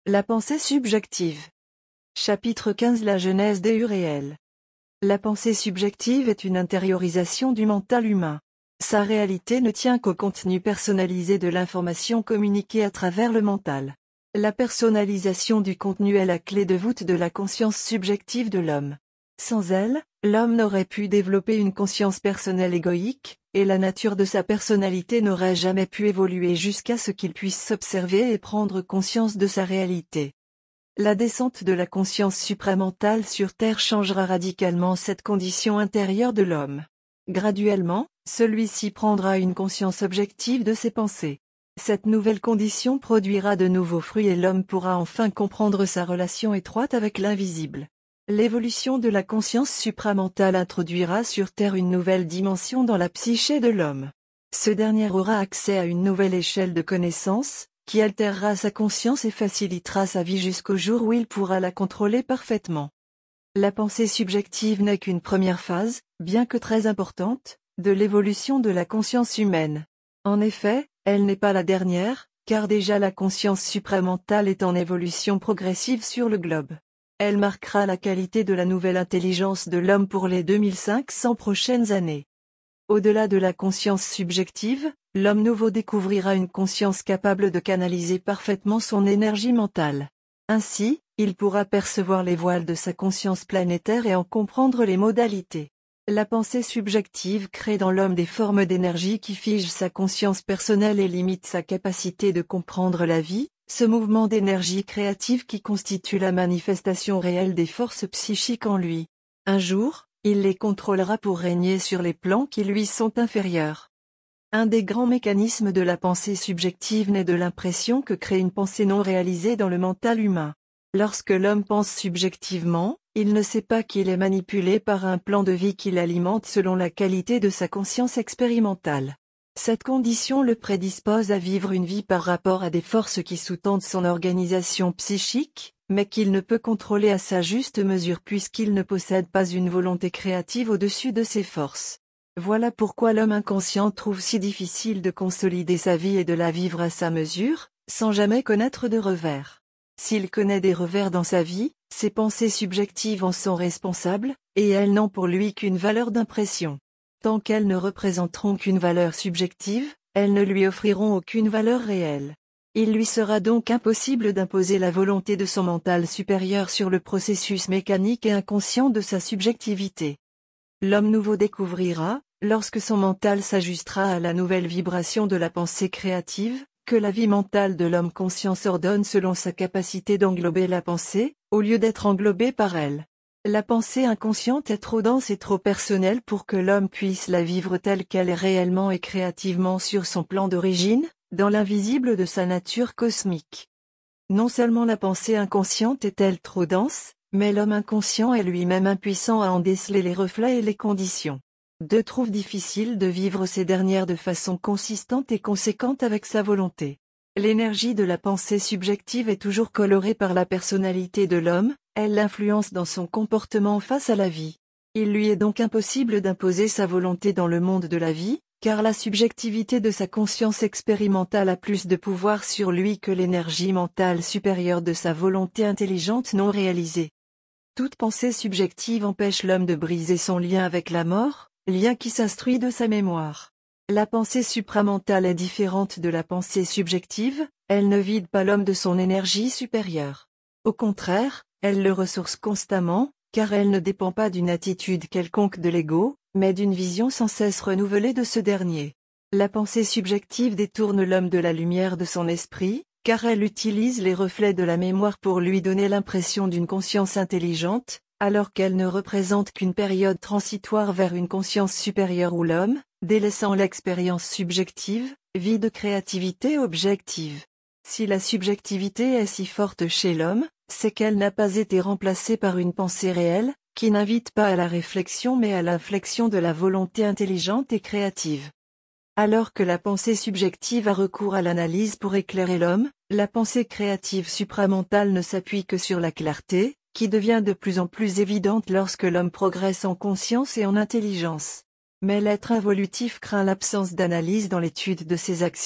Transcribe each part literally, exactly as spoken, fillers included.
La pensée subjective. Chapitre quinze La genèse des réels. La pensée subjective est une intériorisation du mental humain. Sa réalité ne tient qu'au contenu personnalisé de l'information communiquée à travers le mental. La personnalisation du contenu est la clé de voûte de la conscience subjective de l'homme. Sans elle, l'homme n'aurait pu développer une conscience personnelle égoïque, et la nature de sa personnalité n'aurait jamais pu évoluer jusqu'à ce qu'il puisse s'observer et prendre conscience de sa réalité. La descente de la conscience supramentale sur Terre changera radicalement cette condition intérieure de l'homme. Graduellement, celui-ci prendra une conscience objective de ses pensées. Cette nouvelle condition produira de nouveaux fruits et l'homme pourra enfin comprendre sa relation étroite avec l'invisible. L'évolution de la conscience supramentale introduira sur Terre une nouvelle dimension dans la psyché de l'homme. Ce dernier aura accès à une nouvelle échelle de connaissances, qui altérera sa conscience et facilitera sa vie jusqu'au jour où il pourra la contrôler parfaitement. La pensée subjective n'est qu'une première phase, bien que très importante, de l'évolution de la conscience humaine. En effet, elle n'est pas la dernière, car déjà la conscience supramentale est en évolution progressive sur le globe. Elle marquera la qualité de la nouvelle intelligence de l'homme pour les deux mille cinq cents prochaines années. Au-delà de la conscience subjective, l'homme nouveau découvrira une conscience capable de canaliser parfaitement son énergie mentale. Ainsi, il pourra percevoir les voiles de sa conscience planétaire et en comprendre les modalités. La pensée subjective crée dans l'homme des formes d'énergie qui figent sa conscience personnelle et limitent sa capacité de comprendre la vie, ce mouvement d'énergie créative qui constitue la manifestation réelle des forces psychiques en lui. Un jour, il les contrôlera pour régner sur les plans qui lui sont inférieurs. Un des grands mécanismes de la pensée subjective naît de l'impression que crée une pensée non réalisée dans le mental humain. Lorsque l'homme pense subjectivement, il ne sait pas qu'il est manipulé par un plan de vie qui l'alimente selon la qualité de sa conscience expérimentale. Cette condition le prédispose à vivre une vie par rapport à des forces qui sous-tendent son organisation psychique, mais qu'il ne peut contrôler à sa juste mesure puisqu'il ne possède pas une volonté créative au-dessus de ces forces. Voilà pourquoi l'homme inconscient trouve si difficile de consolider sa vie et de la vivre à sa mesure, sans jamais connaître de revers. S'il connaît des revers dans sa vie, ses pensées subjectives en sont responsables, et elles n'ont pour lui qu'une valeur d'impression. Tant qu'elles ne représenteront qu'une valeur subjective, elles ne lui offriront aucune valeur réelle. Il lui sera donc impossible d'imposer la volonté de son mental supérieur sur le processus mécanique et inconscient de sa subjectivité. L'homme nouveau découvrira, lorsque son mental s'ajustera à la nouvelle vibration de la pensée créative, que la vie mentale de l'homme conscient s'ordonne selon sa capacité d'englober la pensée, au lieu d'être englobée par elle. La pensée inconsciente est trop dense et trop personnelle pour que l'homme puisse la vivre telle qu'elle est réellement et créativement sur son plan d'origine, dans l'invisible de sa nature cosmique. Non seulement la pensée inconsciente est-elle trop dense, mais l'homme inconscient est lui-même impuissant à en déceler les reflets et les conditions. Deux trouve difficile de vivre ces dernières de façon consistante et conséquente avec sa volonté. L'énergie de la pensée subjective est toujours colorée par la personnalité de l'homme, elle l'influence dans son comportement face à la vie. Il lui est donc impossible d'imposer sa volonté dans le monde de la vie, car la subjectivité de sa conscience expérimentale a plus de pouvoir sur lui que l'énergie mentale supérieure de sa volonté intelligente non réalisée. Toute pensée subjective empêche l'homme de briser son lien avec la mort, lien qui s'instruit de sa mémoire. La pensée supramentale est différente de la pensée subjective, elle ne vide pas l'homme de son énergie supérieure. Au contraire, elle le ressource constamment, car elle ne dépend pas d'une attitude quelconque de l'ego, mais d'une vision sans cesse renouvelée de ce dernier. La pensée subjective détourne l'homme de la lumière de son esprit, car elle utilise les reflets de la mémoire pour lui donner l'impression d'une conscience intelligente, alors qu'elle ne représente qu'une période transitoire vers une conscience supérieure où l'homme, délaissant l'expérience subjective, vit de créativité objective. Si la subjectivité est si forte chez l'homme, c'est qu'elle n'a pas été remplacée par une pensée réelle, qui n'invite pas à la réflexion mais à l'inflexion de la volonté intelligente et créative. Alors que la pensée subjective a recours à l'analyse pour éclairer l'homme, la pensée créative supramentale ne s'appuie que sur la clarté, qui devient de plus en plus évidente lorsque l'homme progresse en conscience et en intelligence. Mais l'être involutif craint l'absence d'analyse dans l'étude de ses actions,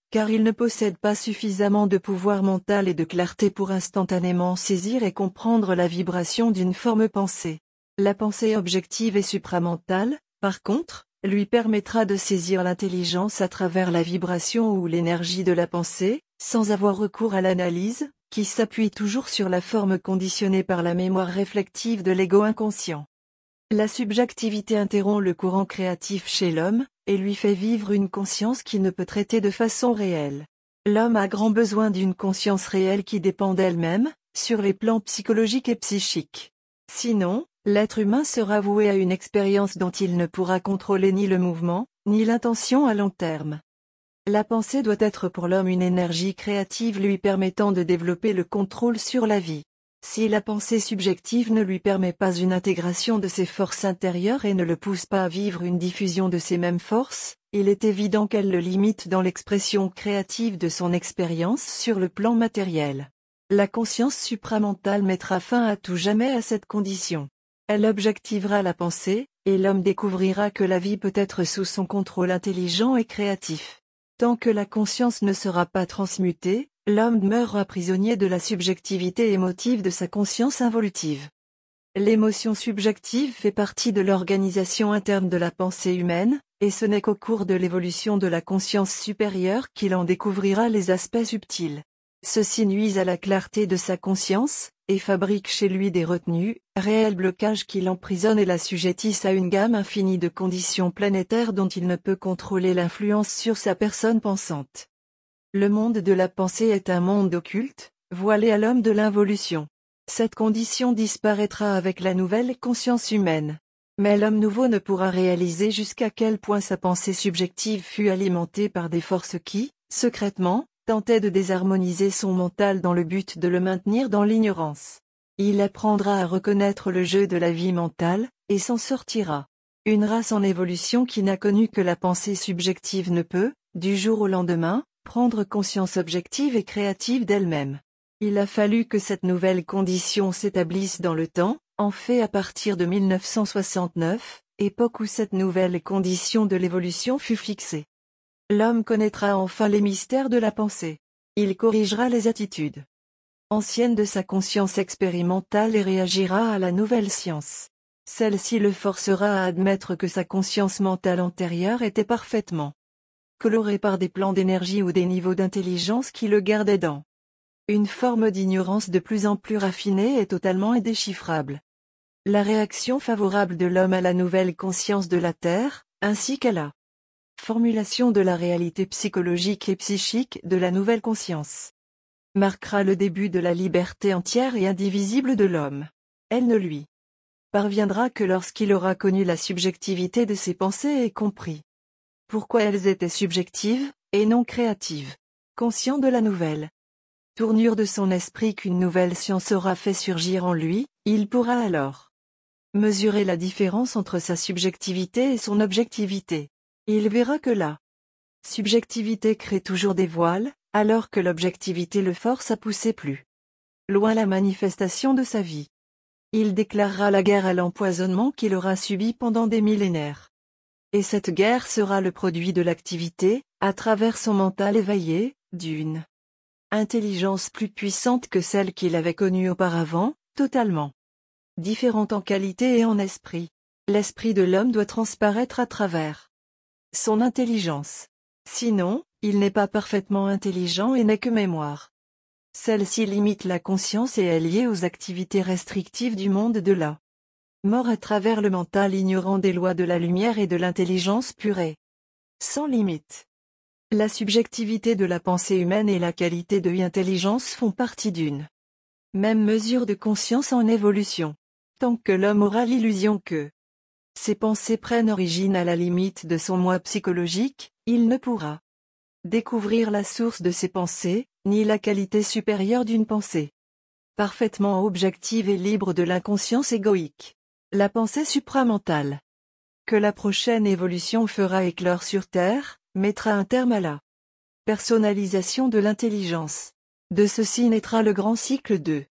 car il ne possède pas suffisamment de pouvoir mental et de clarté pour instantanément saisir et comprendre la vibration d'une forme pensée. La pensée objective et supramentale, par contre, lui permettra de saisir l'intelligence à travers la vibration ou l'énergie de la pensée, sans avoir recours à l'analyse, qui s'appuie toujours sur la forme conditionnée par la mémoire réflective de l'ego inconscient. La subjectivité interrompt le courant créatif chez l'homme, et lui fait vivre une conscience qui ne peut traiter de façon réelle. L'homme a grand besoin d'une conscience réelle qui dépend d'elle-même, sur les plans psychologiques et psychiques. Sinon, l'être humain sera voué à une expérience dont il ne pourra contrôler ni le mouvement, ni l'intention à long terme. La pensée doit être pour l'homme une énergie créative lui permettant de développer le contrôle sur la vie. Si la pensée subjective ne lui permet pas une intégration de ses forces intérieures et ne le pousse pas à vivre une diffusion de ces mêmes forces, il est évident qu'elle le limite dans l'expression créative de son expérience sur le plan matériel. La conscience supramentale mettra fin à tout jamais à cette condition. Elle objectivera la pensée, et l'homme découvrira que la vie peut être sous son contrôle intelligent et créatif. Tant que la conscience ne sera pas transmutée, l'homme demeurera prisonnier de la subjectivité émotive de sa conscience involutive. L'émotion subjective fait partie de l'organisation interne de la pensée humaine, et ce n'est qu'au cours de l'évolution de la conscience supérieure qu'il en découvrira les aspects subtils. Ceux-ci nuisent à la clarté de sa conscience, et fabriquent chez lui des retenues, réels blocages qui l'emprisonnent et l'assujettissent à une gamme infinie de conditions planétaires dont il ne peut contrôler l'influence sur sa personne pensante. Le monde de la pensée est un monde occulte, voilé à l'homme de l'involution. Cette condition disparaîtra avec la nouvelle conscience humaine. Mais l'homme nouveau ne pourra réaliser jusqu'à quel point sa pensée subjective fut alimentée par des forces qui, secrètement, tentaient de désharmoniser son mental dans le but de le maintenir dans l'ignorance. Il apprendra à reconnaître le jeu de la vie mentale, et s'en sortira. Une race en évolution qui n'a connu que la pensée subjective ne peut, du jour au lendemain, prendre conscience objective et créative d'elle-même. Il a fallu que cette nouvelle condition s'établisse dans le temps, en fait à partir de mille neuf cent soixante-neuf, époque où cette nouvelle condition de l'évolution fut fixée. L'homme connaîtra enfin les mystères de la pensée. Il corrigera les attitudes anciennes de sa conscience expérimentale et réagira à la nouvelle science. Celle-ci le forcera à admettre que sa conscience mentale antérieure était parfaitement colorée par des plans d'énergie ou des niveaux d'intelligence qui le gardaient dans une forme d'ignorance de plus en plus raffinée et totalement indéchiffrable. La réaction favorable de l'homme à la nouvelle conscience de la Terre, ainsi qu'à la formulation de la réalité psychologique et psychique de la nouvelle conscience, marquera le début de la liberté entière et indivisible de l'homme. Elle ne lui parviendra que lorsqu'il aura connu la subjectivité de ses pensées et compris pourquoi elles étaient subjectives, et non créatives. Conscient de la nouvelle tournure de son esprit qu'une nouvelle science aura fait surgir en lui, il pourra alors mesurer la différence entre sa subjectivité et son objectivité. Il verra que la subjectivité crée toujours des voiles, alors que l'objectivité le force à pousser plus loin la manifestation de sa vie. Il déclarera la guerre à l'empoisonnement qu'il aura subi pendant des millénaires. Et cette guerre sera le produit de l'activité, à travers son mental éveillé, d'une intelligence plus puissante que celle qu'il avait connue auparavant, totalement différente en qualité et en esprit. L'esprit de l'homme doit transparaître à travers son intelligence. Sinon, il n'est pas parfaitement intelligent et n'est que mémoire. Celle-ci limite la conscience et est liée aux activités restrictives du monde de la mort à travers le mental ignorant des lois de la lumière et de l'intelligence pure et sans limite. La subjectivité de la pensée humaine et la qualité de l'intelligence font partie d'une même mesure de conscience en évolution. Tant que l'homme aura l'illusion que ses pensées prennent origine à la limite de son moi psychologique, il ne pourra découvrir la source de ses pensées, ni la qualité supérieure d'une pensée parfaitement objective et libre de l'inconscience égoïque. La pensée supramentale que la prochaine évolution fera éclore sur Terre, mettra un terme à la personnalisation de l'intelligence. De ceci naîtra le grand cycle de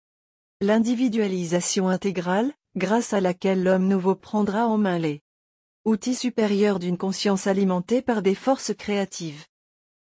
l'individualisation intégrale, grâce à laquelle l'homme nouveau prendra en main les outils supérieurs d'une conscience alimentée par des forces créatives.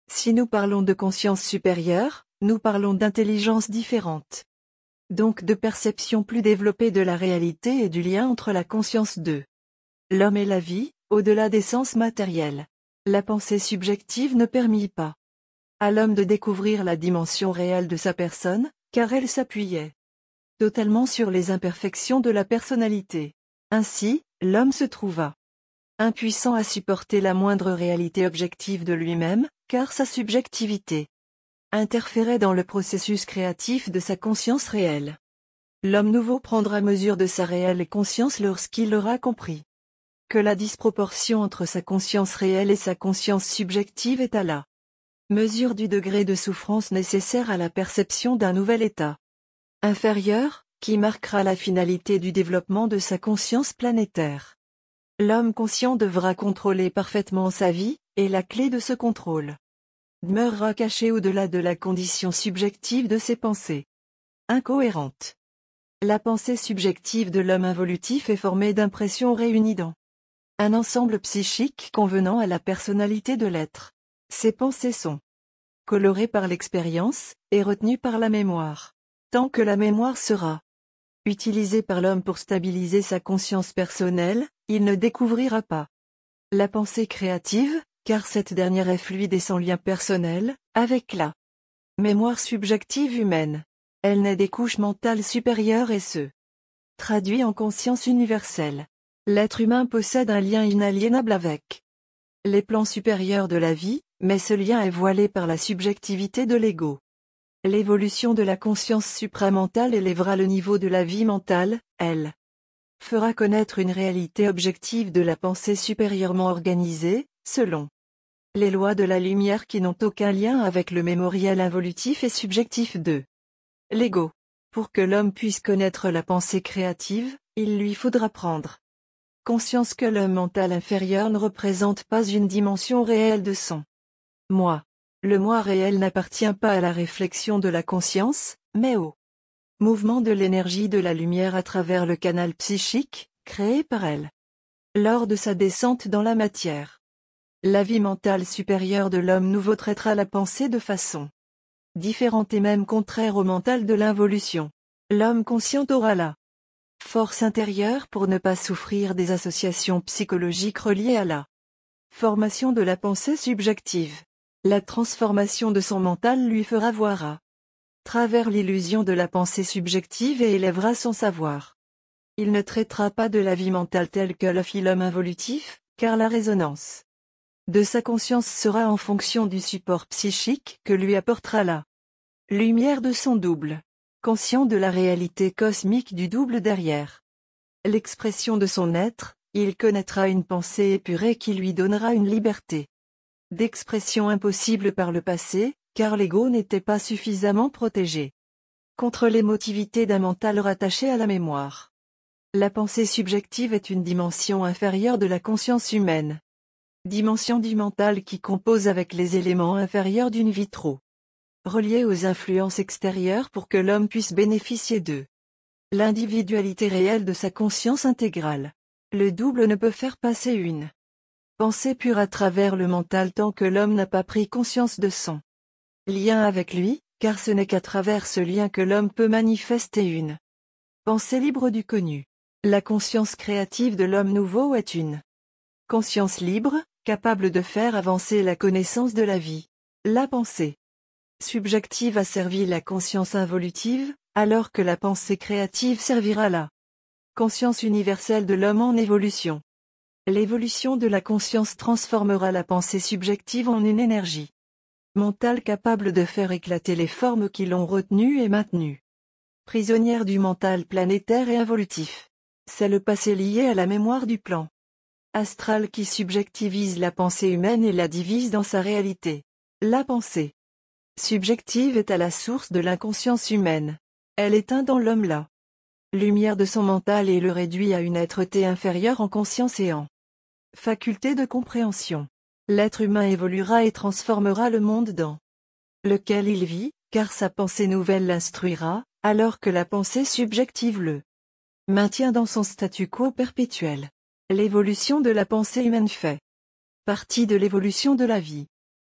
Si nous parlons de conscience supérieure, nous parlons d'intelligence différente. Donc de perception plus développée de la réalité et du lien entre la conscience de l'homme et la vie, au-delà des sens matériels. La pensée subjective ne permit pas à l'homme de découvrir la dimension réelle de sa personne, car elle s'appuyait totalement sur les imperfections de la personnalité. Ainsi, l'homme se trouva impuissant à supporter la moindre réalité objective de lui-même, car sa subjectivité interférait dans le processus créatif de sa conscience réelle. L'homme nouveau prendra mesure de sa réelle conscience lorsqu'il aura compris que la disproportion entre sa conscience réelle et sa conscience subjective est à la mesure du degré de souffrance nécessaire à la perception d'un nouvel état inférieur, qui marquera la finalité du développement de sa conscience planétaire. L'homme conscient devra contrôler parfaitement sa vie, et la clé de ce contrôle demeurera cachée au-delà de la condition subjective de ses pensées incohérentes. La pensée subjective de l'homme involutif est formée d'impressions réunies dans un ensemble psychique convenant à la personnalité de l'être. Ces pensées sont colorées par l'expérience, et retenues par la mémoire. Tant que la mémoire sera utilisée par l'homme pour stabiliser sa conscience personnelle, il ne découvrira pas la pensée créative, car cette dernière est fluide et sans lien personnel avec la mémoire subjective humaine. Elle naît des couches mentales supérieures et se traduit en conscience universelle. L'être humain possède un lien inaliénable avec les plans supérieurs de la vie, mais ce lien est voilé par la subjectivité de l'ego. L'évolution de la conscience supramentale élèvera le niveau de la vie mentale, elle fera connaître une réalité objective de la pensée supérieurement organisée, selon les lois de la lumière qui n'ont aucun lien avec le mémoriel involutif et subjectif de l'ego. Pour que l'homme puisse connaître la pensée créative, il lui faudra prendre conscience que le mental inférieur ne représente pas une dimension réelle de son moi. Le moi réel n'appartient pas à la réflexion de la conscience, mais au mouvement de l'énergie de la lumière à travers le canal psychique, créé par elle lors de sa descente dans la matière. La vie mentale supérieure de l'homme nouveau traitera la pensée de façon différente et même contraire au mental de l'involution. L'homme conscient aura la force intérieure pour ne pas souffrir des associations psychologiques reliées à la formation de la pensée subjective. La transformation de son mental lui fera voir à travers l'illusion de la pensée subjective et élèvera son savoir. Il ne traitera pas de la vie mentale telle que le fit l'homme involutif, car la résonance de sa conscience sera en fonction du support psychique que lui apportera la lumière de son double. Conscient de la réalité cosmique du double derrière l'expression de son être, il connaîtra une pensée épurée qui lui donnera une liberté d'expression impossible par le passé, car l'ego n'était pas suffisamment protégé contre l'émotivité d'un mental rattaché à la mémoire. La pensée subjective est une dimension inférieure de la conscience humaine. Dimension du mental qui compose avec les éléments inférieurs d'une vitro. Reliée aux influences extérieures pour que l'homme puisse bénéficier de l'individualité réelle de sa conscience intégrale. Le double ne peut faire passer une pensée pure à travers le mental tant que l'homme n'a pas pris conscience de son lien avec lui, car ce n'est qu'à travers ce lien que l'homme peut manifester une pensée libre du connu. La conscience créative de l'homme nouveau est une conscience libre, capable de faire avancer la connaissance de la vie. La pensée subjective a servi la conscience involutive, alors que la pensée créative servira la conscience universelle de l'homme en évolution. L'évolution de la conscience transformera la pensée subjective en une énergie mentale capable de faire éclater les formes qui l'ont retenue et maintenue prisonnière du mental planétaire et involutif. C'est le passé lié à la mémoire du plan astral qui subjectivise la pensée humaine et la divise dans sa réalité. La pensée subjective est à la source de l'inconscience humaine. Elle éteint dans l'homme la lumière de son mental et le réduit à une êtreté inférieure en conscience et en faculté de compréhension. L'être humain évoluera et transformera le monde dans lequel il vit, car sa pensée nouvelle l'instruira, alors que la pensée subjective le maintient dans son statu quo perpétuel. L'évolution de la pensée humaine fait partie de l'évolution de la vie.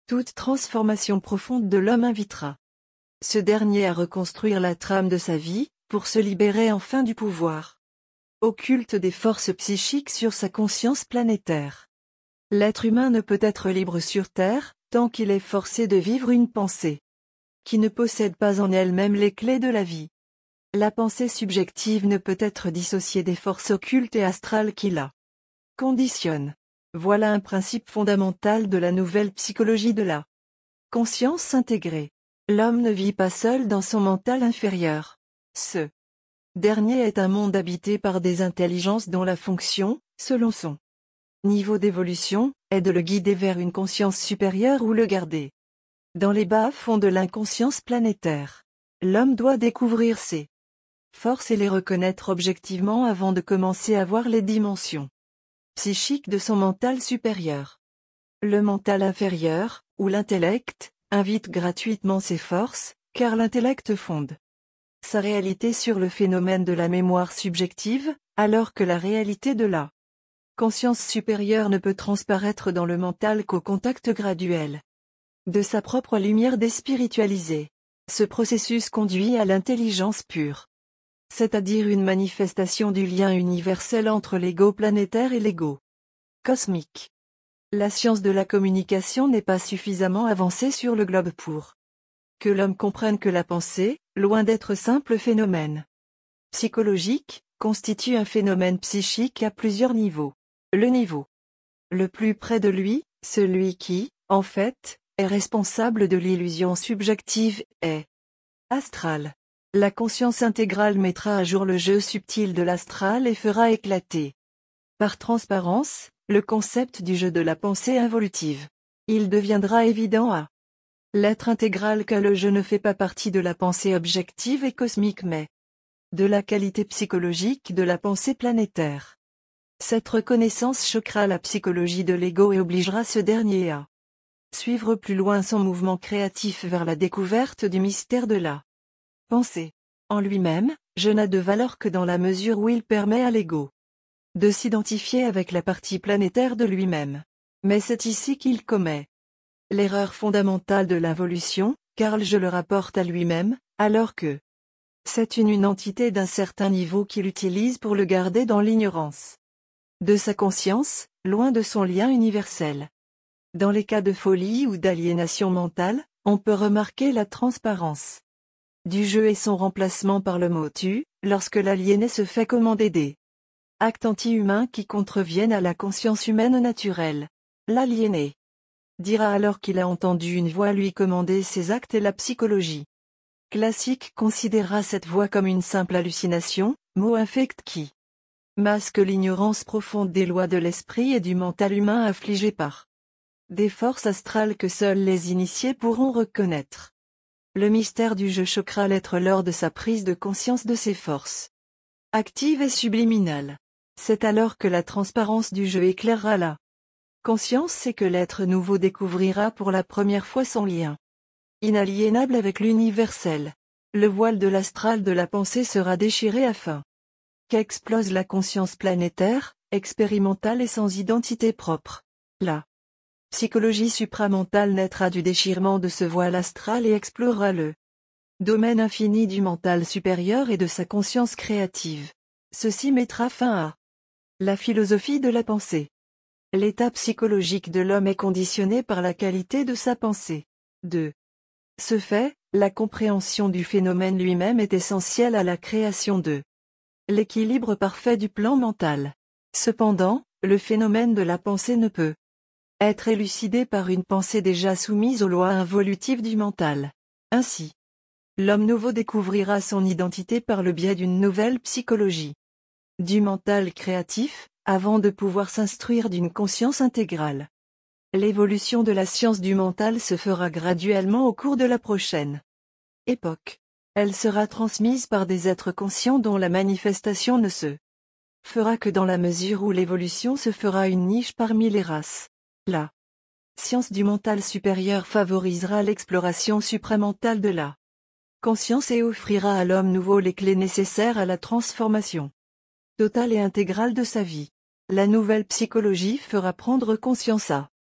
Toute transformation profonde de l'homme invitera ce dernier à reconstruire la trame de sa vie, pour se libérer enfin du pouvoir occulte des forces psychiques sur sa conscience planétaire. L'être humain ne peut être libre sur Terre, tant qu'il est forcé de vivre une pensée qui ne possède pas en elle-même les clés de la vie. La pensée subjective ne peut être dissociée des forces occultes et astrales qui la conditionnent. Voilà un principe fondamental de la nouvelle psychologie de la conscience intégrée. L'homme ne vit pas seul dans son mental inférieur. Ce dernier est un monde habité par des intelligences dont la fonction, selon son niveau d'évolution, est de le guider vers une conscience supérieure ou le garder dans les bas-fonds de l'inconscience planétaire. L'homme doit découvrir ses forces et les reconnaître objectivement avant de commencer à voir les dimensions psychiques de son mental supérieur. Le mental inférieur, ou l'intellect, invite gratuitement ses forces, car l'intellect fonde sa réalité sur le phénomène de la mémoire subjective, alors que la réalité de la conscience supérieure ne peut transparaître dans le mental qu'au contact graduel de sa propre lumière déspiritualisée. Ce processus conduit à l'intelligence pure, c'est-à-dire une manifestation du lien universel entre l'ego planétaire et l'ego cosmique. La science de la communication n'est pas suffisamment avancée sur le globe pour que l'homme comprenne que la pensée, loin d'être simple phénomène psychologique, constitue un phénomène psychique à plusieurs niveaux. Le niveau le plus près de lui, celui qui, en fait, est responsable de l'illusion subjective, est astral. La conscience intégrale mettra à jour le jeu subtil de l'astral et fera éclater, par transparence, le concept du jeu de la pensée involutive. Il deviendra évident à l'être intégral que le jeu ne fait pas partie de la pensée objective et cosmique mais de la qualité psychologique de la pensée planétaire. Cette reconnaissance choquera la psychologie de l'ego et obligera ce dernier à suivre plus loin son mouvement créatif vers la découverte du mystère de la pensée. En lui-même, je n'a de valeur que dans la mesure où il permet à l'ego de s'identifier avec la partie planétaire de lui-même. Mais c'est ici qu'il commet l'erreur fondamentale de l'involution, car je le rapporte à lui-même, alors que c'est une, une entité d'un certain niveau qu'il utilise pour le garder dans l'ignorance de sa conscience, loin de son lien universel. Dans les cas de folie ou d'aliénation mentale, on peut remarquer la transparence du jeu et son remplacement par le mot tu, lorsque l'aliéné se fait commander des actes anti-humains qui contreviennent à la conscience humaine naturelle. L'aliéné dira alors qu'il a entendu une voix lui commander ses actes et la psychologie classique considérera cette voix comme une simple hallucination, mot infect qui masque l'ignorance profonde des lois de l'esprit et du mental humain affligé par des forces astrales que seuls les initiés pourront reconnaître. Le mystère du jeu choquera l'être lors de sa prise de conscience de ses forces actives et subliminales. C'est alors que la transparence du jeu éclairera la conscience et que l'être nouveau découvrira pour la première fois son lien inaliénable avec l'universel. Le voile de l'astral de la pensée sera déchiré afin qu'explose la conscience planétaire, expérimentale et sans identité propre. La psychologie supramentale naîtra du déchirement de ce voile astral et explorera le domaine infini du mental supérieur et de sa conscience créative. Ceci mettra fin à la philosophie de la pensée. L'état psychologique de l'homme est conditionné par la qualité de sa pensée. De ce fait, la compréhension du phénomène lui-même est essentielle à la création de l'équilibre parfait du plan mental. Cependant, le phénomène de la pensée ne peut être élucidé par une pensée déjà soumise aux lois involutives du mental. Ainsi, l'homme nouveau découvrira son identité par le biais d'une nouvelle psychologie du mental créatif, avant de pouvoir s'instruire d'une conscience intégrale. L'évolution de la science du mental se fera graduellement au cours de la prochaine époque. Elle sera transmise par des êtres conscients dont la manifestation ne se fera que dans la mesure où l'évolution se fera une niche parmi les races. La science du mental supérieur favorisera l'exploration supramentale de la conscience et offrira à l'homme nouveau les clés nécessaires à la transformation totale et intégrale de sa vie. La nouvelle psychologie fera prendre conscience à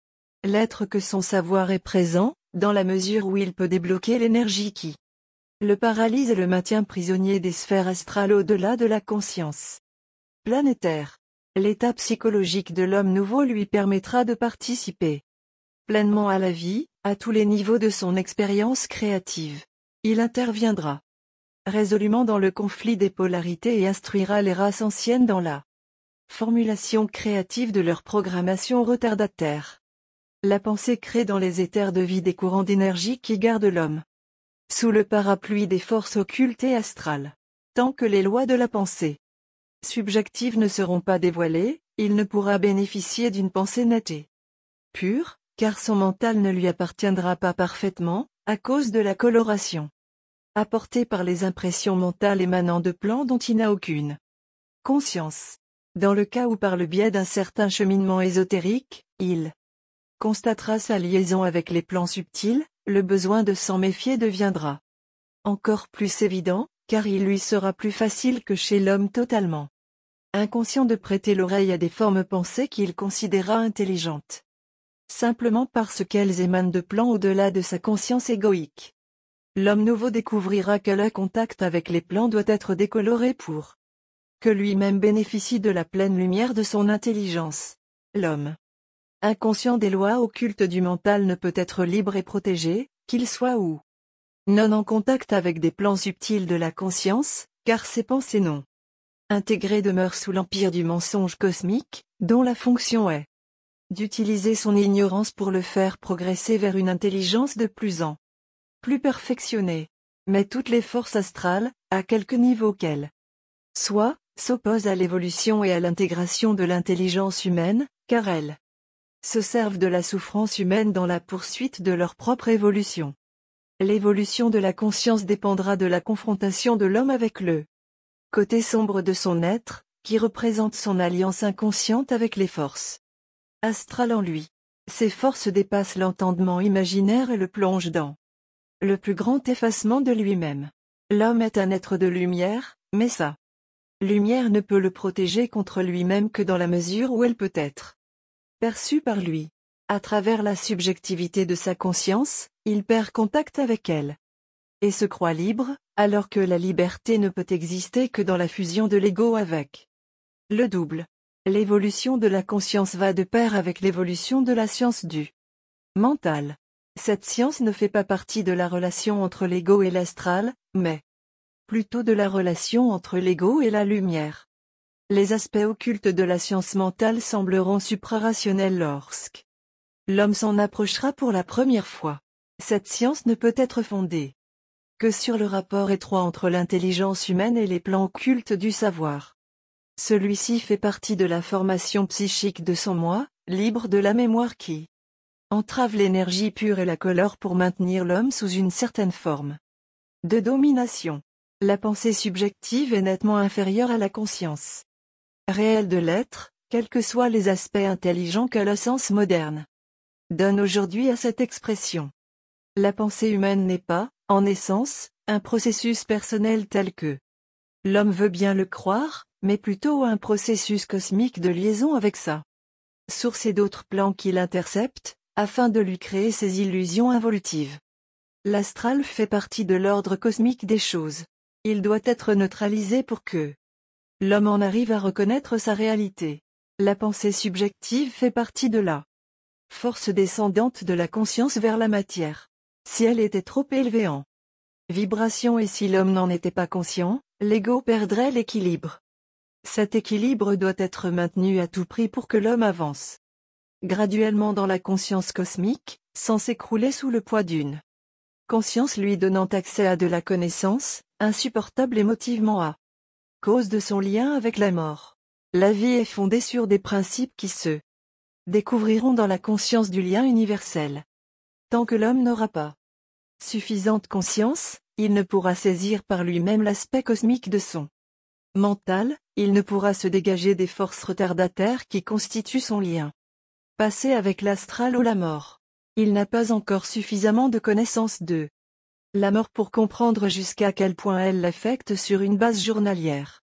L'être que son savoir est présent, dans la mesure où il peut débloquer l'énergie qui le paralyse et le maintient prisonnier des sphères astrales au-delà de la conscience planétaire. L'état psychologique de l'homme nouveau lui permettra de participer pleinement à la vie, à tous les niveaux de son expérience créative. Il interviendra résolument dans le conflit des polarités et instruira les races anciennes dans la formulation créative de leur programmation retardataire. La pensée crée dans les éthers de vie des courants d'énergie qui gardent l'homme sous le parapluie des forces occultes et astrales. Tant que les lois de la pensée subjective ne seront pas dévoilées, il ne pourra bénéficier d'une pensée nette et pure, car son mental ne lui appartiendra pas parfaitement, à cause de la coloration apportée par les impressions mentales émanant de plans dont il n'a aucune conscience. Dans le cas où par le biais d'un certain cheminement ésotérique, il constatera sa liaison avec les plans subtils, le besoin de s'en méfier deviendra encore plus évident, car il lui sera plus facile que chez l'homme totalement inconscient de prêter l'oreille à des formes pensées qu'il considéra intelligentes, simplement parce qu'elles émanent de plans au-delà de sa conscience égoïque. L'homme nouveau découvrira que le contact avec les plans doit être décoloré pour que lui-même bénéficie de la pleine lumière de son intelligence. L'homme inconscient des lois occultes du mental ne peut être libre et protégé, qu'il soit ou non en contact avec des plans subtils de la conscience, car ses pensées non intégrées demeurent sous l'empire du mensonge cosmique, dont la fonction est d'utiliser son ignorance pour le faire progresser vers une intelligence de plus en plus perfectionnée. Mais toutes les forces astrales, à quelque niveau qu'elles soient, s'opposent à l'évolution et à l'intégration de l'intelligence humaine, car elles se servent de la souffrance humaine dans la poursuite de leur propre évolution. L'évolution de la conscience dépendra de la confrontation de l'homme avec le côté sombre de son être, qui représente son alliance inconsciente avec les forces astrales en lui. Ces forces dépassent l'entendement imaginaire et le plongent dans le plus grand effacement de lui-même. L'homme est un être de lumière, mais sa lumière ne peut le protéger contre lui-même que dans la mesure où elle peut être perçue par lui. À travers la subjectivité de sa conscience, il perd contact avec elle et se croit libre, alors que la liberté ne peut exister que dans la fusion de l'ego avec le double. L'évolution de la conscience va de pair avec l'évolution de la science du mental. Cette science ne fait pas partie de la relation entre l'ego et l'astral, mais plutôt de la relation entre l'ego et la lumière. Les aspects occultes de la science mentale sembleront suprarationnels lorsque l'homme s'en approchera pour la première fois. Cette science ne peut être fondée que sur le rapport étroit entre l'intelligence humaine et les plans occultes du savoir. Celui-ci fait partie de la formation psychique de son moi, libre de la mémoire qui entrave l'énergie pure et la colore pour maintenir l'homme sous une certaine forme de domination. La pensée subjective est nettement inférieure à la conscience réelle de l'être, quels que soient les aspects intelligents que le sens moderne donne aujourd'hui à cette expression. La pensée humaine n'est pas, en essence, un processus personnel tel que l'homme veut bien le croire, mais plutôt un processus cosmique de liaison avec sa source et d'autres plans qui l'interceptent, afin de lui créer ces illusions involutives. L'astral fait partie de l'ordre cosmique des choses. Il doit être neutralisé pour que l'homme en arrive à reconnaître sa réalité. La pensée subjective fait partie de la force descendante de la conscience vers la matière. Si elle était trop élevée en vibration et si l'homme n'en était pas conscient, l'ego perdrait l'équilibre. Cet équilibre doit être maintenu à tout prix pour que l'homme avance graduellement dans la conscience cosmique, sans s'écrouler sous le poids d'une conscience lui donnant accès à de la connaissance, insupportable émotivement à cause de son lien avec la mort. La vie est fondée sur des principes qui se découvriront dans la conscience du lien universel. Tant que l'homme n'aura pas suffisante conscience, il ne pourra saisir par lui-même l'aspect cosmique de son mental, il ne pourra se dégager des forces retardataires qui constituent son lien passé avec l'astral ou la mort. Il n'a pas encore suffisamment de connaissance de la mort pour comprendre jusqu'à quel point elle l'affecte sur une base journalière.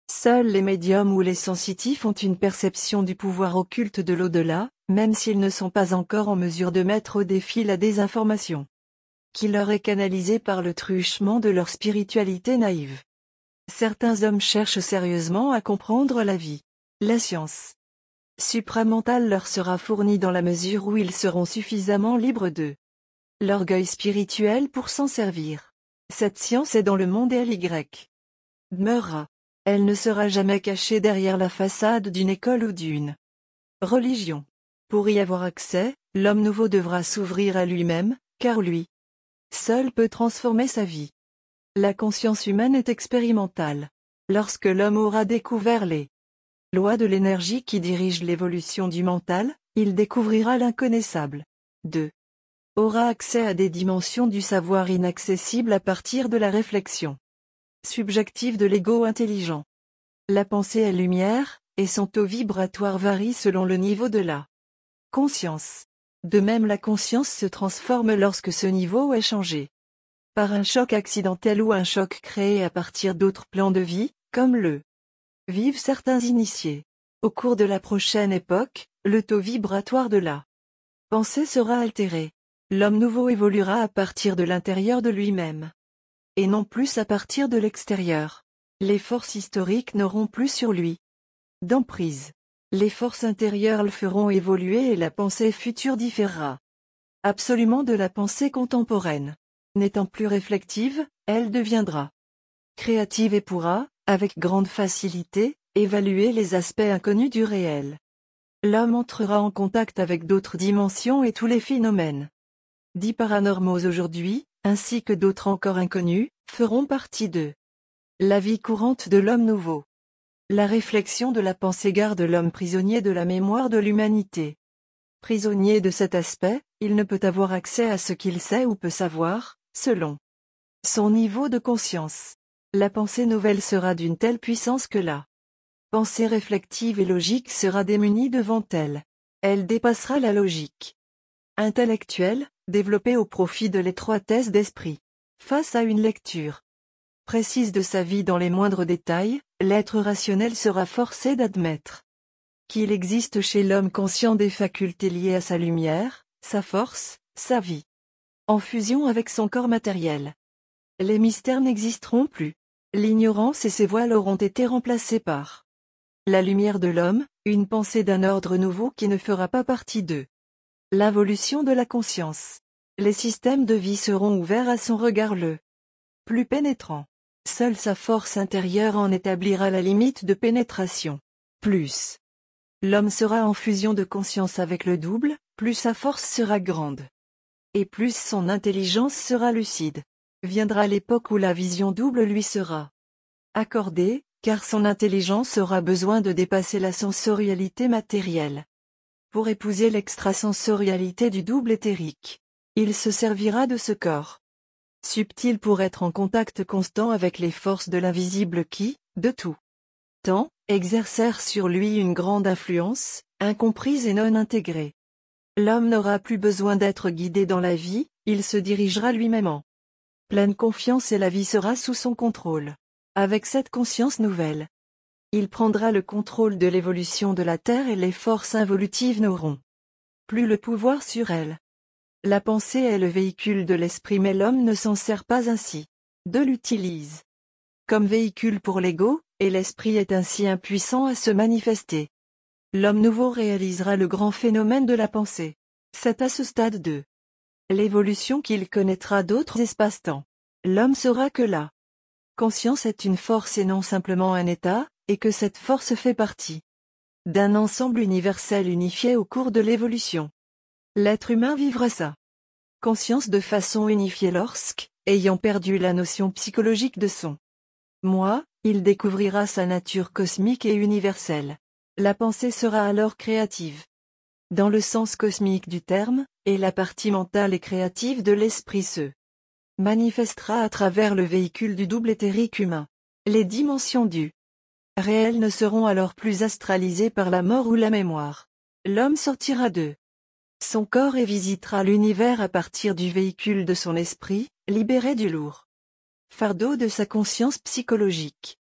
Seuls les médiums ou les sensitifs ont une perception du pouvoir occulte de l'au-delà, même s'ils ne sont pas encore en mesure de mettre au défi la désinformation qui leur est canalisée par le truchement de leur spiritualité naïve. Certains hommes cherchent sérieusement à comprendre la vie. La science supramentale leur sera fournie dans la mesure où ils seront suffisamment libres de l'orgueil spirituel pour s'en servir. Cette science est dans le monde et elle y demeurera. Elle ne sera jamais cachée derrière la façade d'une école ou d'une religion. Pour y avoir accès, l'homme nouveau devra s'ouvrir à lui-même, car lui seul peut transformer sa vie. La conscience humaine est expérimentale. Lorsque l'homme aura découvert les lois de l'énergie qui dirigent l'évolution du mental, il découvrira l'inconnaissable. deux. Aura accès à des dimensions du savoir inaccessibles à partir de la réflexion subjective de l'ego intelligent. La pensée est lumière, et son taux vibratoire varie selon le niveau de la conscience. De même la conscience se transforme lorsque ce niveau est changé par un choc accidentel ou un choc créé à partir d'autres plans de vie, comme le vivent certains initiés. Au cours de la prochaine époque, le taux vibratoire de la pensée sera altéré. L'homme nouveau évoluera à partir de l'intérieur de lui-même, et non plus à partir de l'extérieur. Les forces historiques n'auront plus sur lui d'emprise. Les forces intérieures le feront évoluer et la pensée future différera absolument de la pensée contemporaine. N'étant plus réflexive, elle deviendra créative et pourra, avec grande facilité, évaluer les aspects inconnus du réel. L'homme entrera en contact avec d'autres dimensions et tous les phénomènes dits paranormaux aujourd'hui, ainsi que d'autres encore inconnus, feront partie de la vie courante de l'homme nouveau. La réflexion de la pensée garde l'homme prisonnier de la mémoire de l'humanité. Prisonnier de cet aspect, il ne peut avoir accès à ce qu'il sait ou peut savoir, selon son niveau de conscience. La pensée nouvelle sera d'une telle puissance que la pensée réflexive et logique sera démunie devant elle. Elle dépassera la logique intellectuelle, développée au profit de l'étroitesse d'esprit. Face à une lecture précise de sa vie dans les moindres détails, l'être rationnel sera forcé d'admettre qu'il existe chez l'homme conscient des facultés liées à sa lumière, sa force, sa vie, en fusion avec son corps matériel. Les mystères n'existeront plus. L'ignorance et ses voiles auront été remplacés par la lumière de l'homme, une pensée d'un ordre nouveau qui ne fera pas partie de l'involution de la conscience. Les systèmes de vie seront ouverts à son regard le plus pénétrant. Seule sa force intérieure en établira la limite de pénétration. Plus l'homme sera en fusion de conscience avec le double, plus sa force sera grande. Et plus son intelligence sera lucide. Viendra l'époque où la vision double lui sera accordée, car son intelligence aura besoin de dépasser la sensorialité matérielle pour épouser l'extrasensorialité du double éthérique. Il se servira de ce corps subtil pour être en contact constant avec les forces de l'invisible qui, de tout temps, exercèrent sur lui une grande influence, incomprise et non intégrée. L'homme n'aura plus besoin d'être guidé dans la vie, il se dirigera lui-même en pleine confiance et la vie sera sous son contrôle. Avec cette conscience nouvelle, il prendra le contrôle de l'évolution de la Terre et les forces involutives n'auront plus le pouvoir sur elle. La pensée est le véhicule de l'esprit mais l'homme ne s'en sert pas ainsi. De l'utilise comme véhicule pour l'ego, et l'esprit est ainsi impuissant à se manifester. L'homme nouveau réalisera le grand phénomène de la pensée. C'est à ce stade de l'évolution qu'il connaîtra d'autres espaces-temps. L'homme saura que la conscience est une force et non simplement un état, et que cette force fait partie d'un ensemble universel unifié au cours de l'évolution. L'être humain vivra sa conscience de façon unifiée lorsque, ayant perdu la notion psychologique de son moi, il découvrira sa nature cosmique et universelle. La pensée sera alors créative, dans le sens cosmique du terme, et la partie mentale et créative de l'esprit se manifestera à travers le véhicule du double éthérique humain. Les dimensions du réel ne seront alors plus astralisées par la mort ou la mémoire. L'homme sortira de son corps et visitera l'univers à partir du véhicule de son esprit, libéré du lourd fardeau de sa conscience psychologique.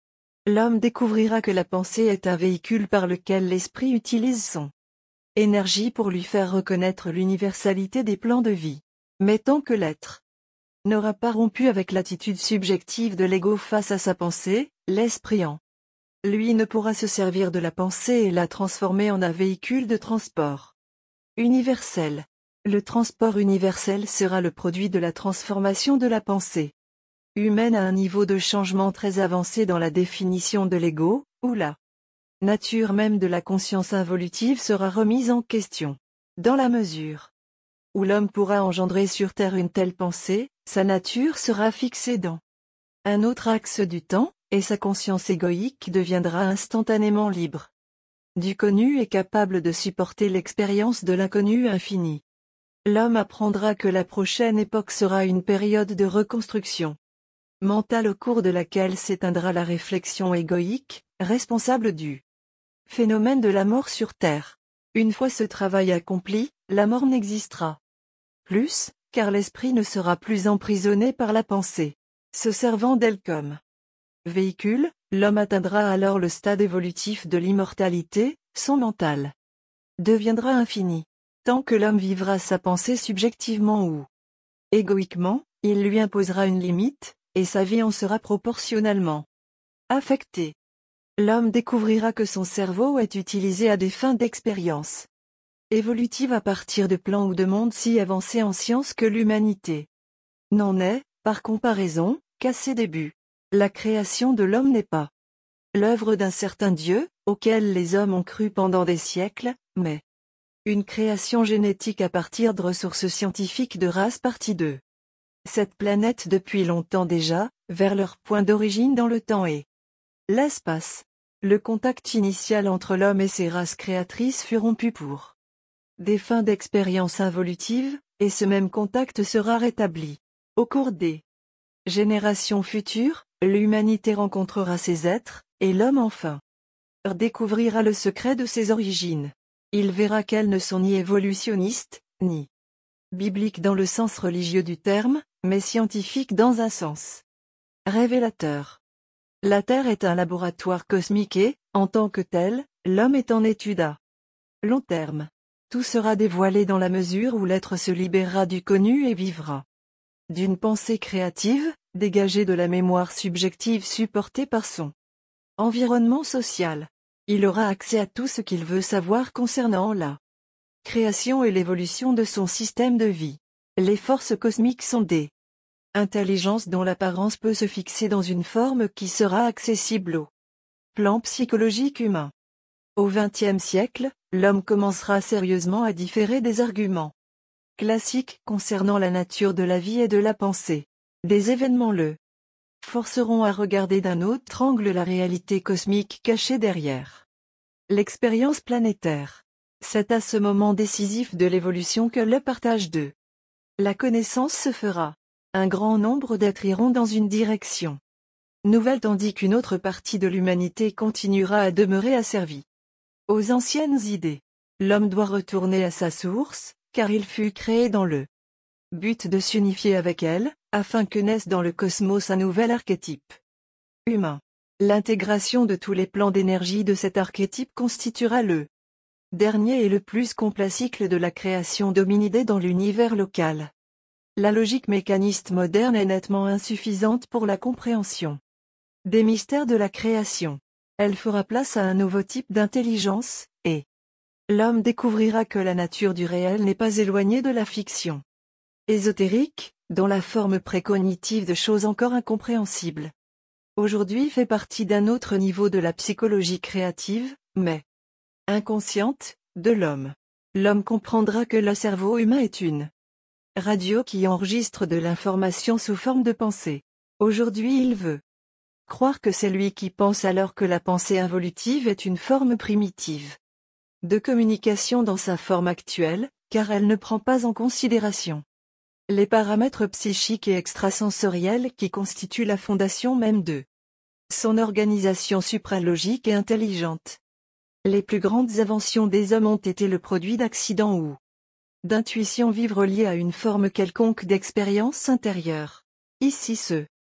L'homme découvrira que la pensée est un véhicule par lequel l'esprit utilise son énergie pour lui faire reconnaître l'universalité des plans de vie. Mais tant que l'être n'aura pas rompu avec l'attitude subjective de l'ego face à sa pensée, l'esprit en lui ne pourra se servir de la pensée et la transformer en un véhicule de transport universel. Le transport universel sera le produit de la transformation de la pensée humaine à un niveau de changement très avancé dans la définition de l'ego, où la nature même de la conscience involutive sera remise en question. Dans la mesure où l'homme pourra engendrer sur Terre une telle pensée, sa nature sera fixée dans un autre axe du temps, et sa conscience égoïque deviendra instantanément libre du connu et capable de supporter l'expérience de l'inconnu infini. L'homme apprendra que la prochaine époque sera une période de reconstruction mentale au cours de laquelle s'éteindra la réflexion égoïque, responsable du phénomène de la mort sur Terre. Une fois ce travail accompli, la mort n'existera plus, car l'esprit ne sera plus emprisonné par la pensée. Se servant d'elle comme véhicule, l'homme atteindra alors le stade évolutif de l'immortalité, son mental deviendra infini. Tant que l'homme vivra sa pensée subjectivement ou égoïquement, il lui imposera une limite, et sa vie en sera proportionnellement affectée. L'homme découvrira que son cerveau est utilisé à des fins d'expérience évolutive à partir de plans ou de mondes si avancés en science que l'humanité n'en est, par comparaison, qu'à ses débuts. La création de l'homme n'est pas l'œuvre d'un certain Dieu, auquel les hommes ont cru pendant des siècles, mais une création génétique à partir de ressources scientifiques de race partie de cette planète depuis longtemps déjà, vers leur point d'origine dans le temps et l'espace. Le contact initial entre l'homme et ses races créatrices fut rompu pour des fins d'expérience involutive, et ce même contact sera rétabli. Au cours des générations futures, l'humanité rencontrera ces êtres, et l'homme enfin découvrira le secret de ses origines. Il verra qu'elles ne sont ni évolutionnistes, ni bibliques dans le sens religieux du terme, mais scientifiques dans un sens révélateur. La Terre est un laboratoire cosmique et, en tant que tel, l'homme est en étude à long terme. Tout sera dévoilé dans la mesure où l'être se libérera du connu et vivra d'une pensée créative, dégagée de la mémoire subjective supportée par son environnement social. Il aura accès à tout ce qu'il veut savoir concernant la création et l'évolution de son système de vie. Les forces cosmiques sont des intelligences dont l'apparence peut se fixer dans une forme qui sera accessible au plan psychologique humain. Au vingtième siècle, l'homme commencera sérieusement à différer des arguments classiques concernant la nature de la vie et de la pensée. Des événements le forceront à regarder d'un autre angle la réalité cosmique cachée derrière l'expérience planétaire. C'est à ce moment décisif de l'évolution que le partage de la connaissance se fera. Un grand nombre d'êtres iront dans une direction nouvelle tandis qu'une autre partie de l'humanité continuera à demeurer asservie aux anciennes idées. L'homme doit retourner à sa source, car il fut créé dans le but de s'unifier avec elle, afin que naisse dans le cosmos un nouvel archétype humain. L'intégration de tous les plans d'énergie de cet archétype constituera le dernier et le plus complet cycle de la création d'hominidés dans l'univers local. La logique mécaniste moderne est nettement insuffisante pour la compréhension des mystères de la création. Elle fera place à un nouveau type d'intelligence, et l'homme découvrira que la nature du réel n'est pas éloignée de la fiction ésotérique, dont la forme précognitive de choses encore incompréhensibles aujourd'hui fait partie d'un autre niveau de la psychologie créative, mais inconsciente, de l'homme. L'homme comprendra que le cerveau humain est une radio qui enregistre de l'information sous forme de pensée. Aujourd'hui il veut croire que c'est lui qui pense alors que la pensée involutive est une forme primitive de communication dans sa forme actuelle, car elle ne prend pas en considération les paramètres psychiques et extrasensoriels qui constituent la fondation même de son organisation supralogique et intelligente. Les plus grandes inventions des hommes ont été le produit d'accidents ou d'intuitions vives reliées à une forme quelconque d'expérience intérieure. Ici ce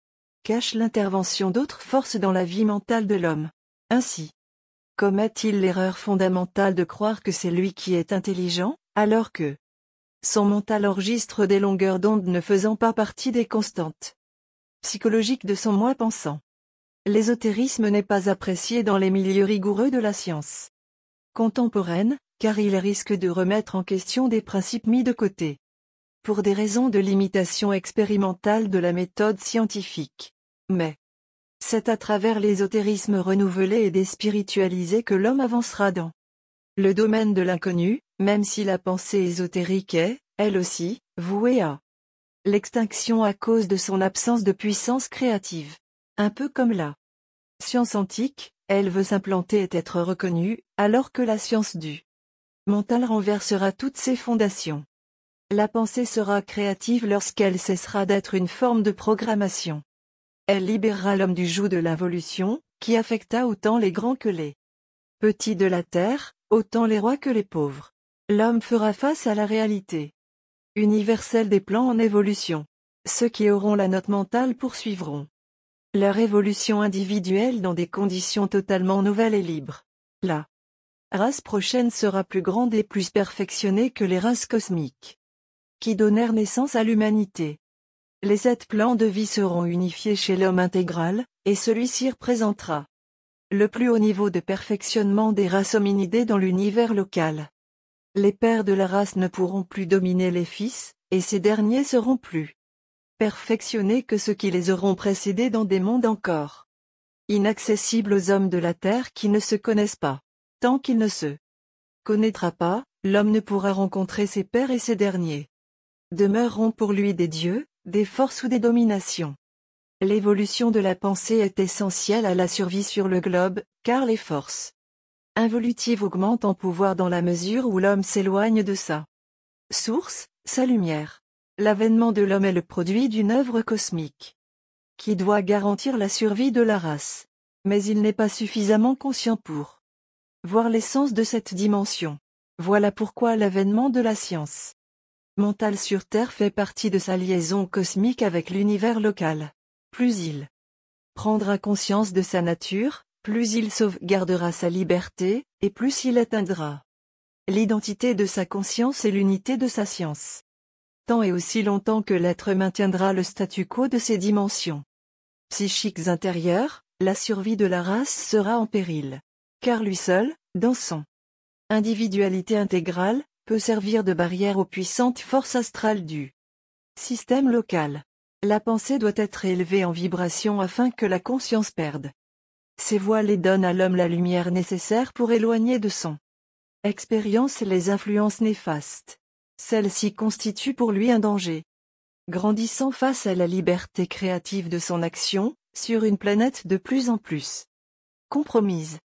cache l'intervention d'autres forces dans la vie mentale de l'homme. Ainsi, commet-il l'erreur fondamentale de croire que c'est lui qui est intelligent, alors que son mental enregistre des longueurs d'onde ne faisant pas partie des constantes psychologiques de son moi pensant. L'ésotérisme n'est pas apprécié dans les milieux rigoureux de la science contemporaine, car il risque de remettre en question des principes mis de côté pour des raisons de limitation expérimentale de la méthode scientifique. Mais c'est à travers l'ésotérisme renouvelé et déspiritualisé que l'homme avancera dans le domaine de l'inconnu, même si la pensée ésotérique est, elle aussi, vouée à l'extinction à cause de son absence de puissance créative. Un peu comme la science antique, elle veut s'implanter et être reconnue, alors que la science du mental renversera toutes ses fondations. La pensée sera créative lorsqu'elle cessera d'être une forme de programmation. Elle libérera l'homme du joug de l'involution, qui affecta autant les grands que les petits de la terre, autant les rois que les pauvres. L'homme fera face à la réalité universelle des plans en évolution. Ceux qui auront la note mentale poursuivront leur évolution individuelle dans des conditions totalement nouvelles et libres. La race prochaine sera plus grande et plus perfectionnée que les races cosmiques qui donnèrent naissance à l'humanité. Les sept plans de vie seront unifiés chez l'homme intégral, et celui-ci représentera le plus haut niveau de perfectionnement des races hominidées dans l'univers local. Les pères de la race ne pourront plus dominer les fils, et ces derniers seront plus perfectionnés que ceux qui les auront précédés dans des mondes encore inaccessibles aux hommes de la terre qui ne se connaissent pas. Tant qu'il ne se connaîtra pas, l'homme ne pourra rencontrer ses pères et ces derniers demeureront pour lui des dieux, des forces ou des dominations. L'évolution de la pensée est essentielle à la survie sur le globe, car les forces involutives augmentent en pouvoir dans la mesure où l'homme s'éloigne de sa source, sa lumière. L'avènement de l'homme est le produit d'une œuvre cosmique qui doit garantir la survie de la race. Mais il n'est pas suffisamment conscient pour voir l'essence de cette dimension. Voilà pourquoi l'avènement de la science mentale sur Terre fait partie de sa liaison cosmique avec l'univers local. Plus il prendra conscience de sa nature, plus il sauvegardera sa liberté, et plus il atteindra l'identité de sa conscience et l'unité de sa science. Tant et aussi longtemps que l'être maintiendra le statu quo de ses dimensions psychiques intérieures, la survie de la race sera en péril. Car lui seul, dans son individualité intégrale, peut servir de barrière aux puissantes forces astrales du système local. La pensée doit être élevée en vibration afin que la conscience perde ses voiles et donne à l'homme la lumière nécessaire pour éloigner de son expérience les influences néfastes. Celle-ci constitue pour lui un danger grandissant face à la liberté créative de son action, sur une planète de plus en plus compromise.